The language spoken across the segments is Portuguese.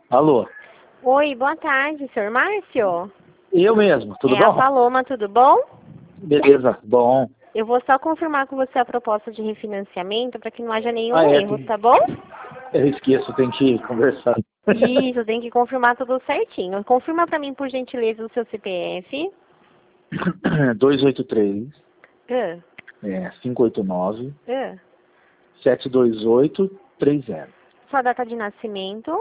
Alô? Oi, boa tarde, senhor Márcio? Eu mesmo, tudo É bom? a Paloma, tudo bom? Beleza, bom. Eu vou só confirmar com você a proposta de refinanciamento para que não haja nenhum Ah, erro, tá bom? eu esqueço, tem que conversar. Isso, tem que confirmar tudo certinho. Confirma para mim, por gentileza, o seu CPF. 283, Ah, 589, ah. 72830, Sua data de nascimento.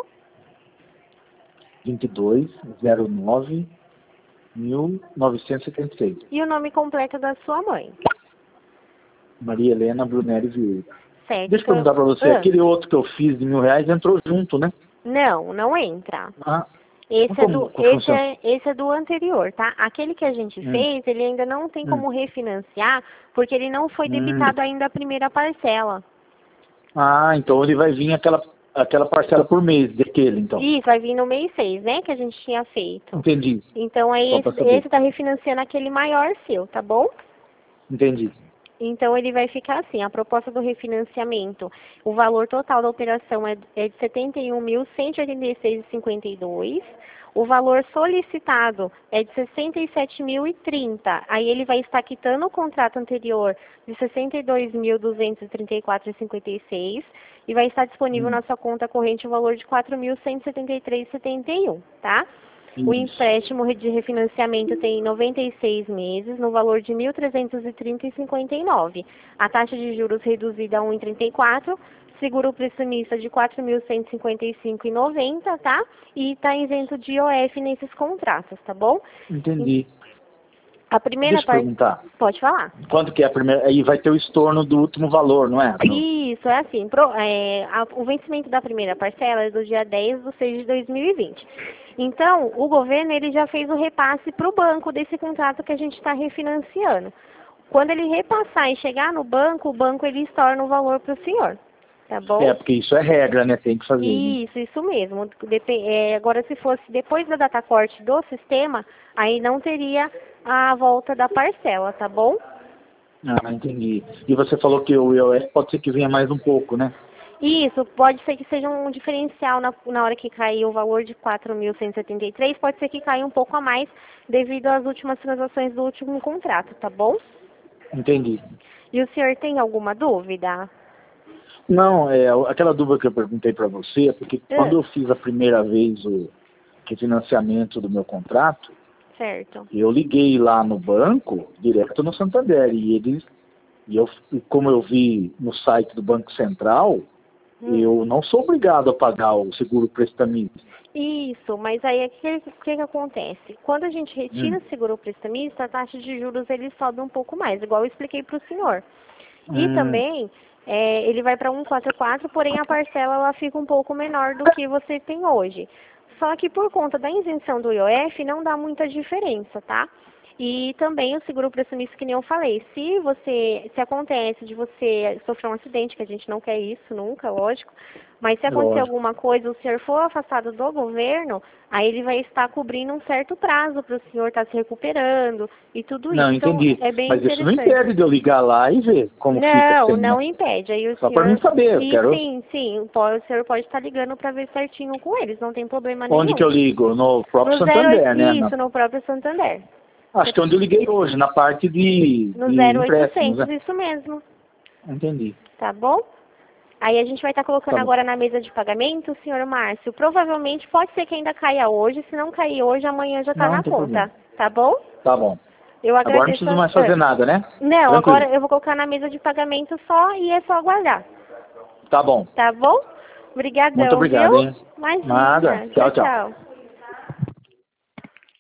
2209 1976. E o nome completo da sua mãe. Maria Helena Brunelli Vieira. Certo. Deixa eu perguntar pra você, aquele outro que eu fiz de R$ 1.000 entrou junto, né? Não, não entra. Ah, Esse como funciona? esse é do anterior, tá? Aquele que a gente fez, ele ainda não tem como refinanciar, porque ele não foi debitado ainda a primeira parcela. Ah, então ele vai vir aquela parcela por mês daquele, então. Isso, vai vir no mês 6, né? Que a gente tinha feito. Entendi. Então aí Só pra saber. esse tá refinanciando aquele maior seu, tá bom? Entendi. Então ele vai ficar assim, a proposta do refinanciamento, o valor total da operação é de 71.186,52. O valor solicitado é de 67.030. Aí ele vai estar quitando o contrato anterior de 62.234,56 e vai estar disponível na sua conta corrente o valor de 4.173,71, tá? O empréstimo de refinanciamento tem 96 meses, no valor de 1.330,59. A taxa de juros reduzida a 1,34, seguro prestamista de 4.155,90, tá? E está isento de IOF nesses contratos, tá bom? Entendi. A primeira Deixa eu parte... perguntar. Pode falar. Quanto que é a primeira? Aí vai ter o estorno do último valor, não é? Isso, é assim. O vencimento da primeira parcela é do dia 10/6/2020. Então, o governo ele já fez o repasse para o banco desse contrato que a gente está refinanciando. Quando ele repassar e chegar no banco, o banco ele estorna o valor para o senhor. Tá bom? É, porque isso é regra, né? Tem que fazer. Isso mesmo. Agora, se fosse depois da data corte do sistema, aí não teria a volta da parcela, tá bom? Ah, entendi. E você falou que o IOF pode ser que venha mais um pouco, né? Isso, pode ser que seja um diferencial na hora que cair o valor de 4.173, pode ser que caia um pouco a mais devido às últimas transações do último contrato, tá bom? Entendi. E o senhor tem alguma dúvida? Não, aquela dúvida que eu perguntei para você é porque quando eu fiz a primeira vez o refinanciamento do meu contrato, Certo. eu liguei lá no banco, direto no Santander, como eu vi no site do Banco Central, eu não sou obrigado a pagar o seguro prestamista. Isso, mas aí o que acontece? Quando a gente retira o seguro prestamista, a taxa de juros ele sobe um pouco mais, igual eu expliquei para o senhor. E também ele vai para 144, porém a parcela ela fica um pouco menor do que você tem hoje. Só que por conta da isenção do IOF não dá muita diferença, tá? E também o seguro prestamista, que nem eu falei, se acontece de você sofrer um acidente, que a gente não quer isso nunca, lógico, mas se acontecer alguma coisa, o senhor for afastado do governo, aí ele vai estar cobrindo um certo prazo para o senhor estar se recuperando e tudo isso. Não, entendi. Então, é bem Mas isso não interessante. impede de eu ligar lá e ver como fica. Não impede. Aí o Só para senhor... mim saber, eu quero... Sim, o senhor pode estar ligando para ver certinho com eles, não tem problema nenhum. Onde que eu ligo? No próprio No Santander, né? Isso, no próprio Santander. Acho que é onde eu liguei hoje, na parte de No empréstimos, 0800, né? isso mesmo. Entendi. Tá bom? Aí a gente vai estar colocando agora na mesa de pagamento, senhor Márcio. Provavelmente pode ser que ainda caia hoje. Se não cair hoje, amanhã já está na conta. Problema. Tá bom? Tá bom. Eu Agora não agradeço. preciso mais fazer nada, né? Não, Tranquilo. agora eu vou colocar na mesa de pagamento só e é só aguardar. Tá bom. Tá bom? Obrigadão, Muito obrigado, viu? hein? Imagina. Nada. Tchau, tchau. Tchau.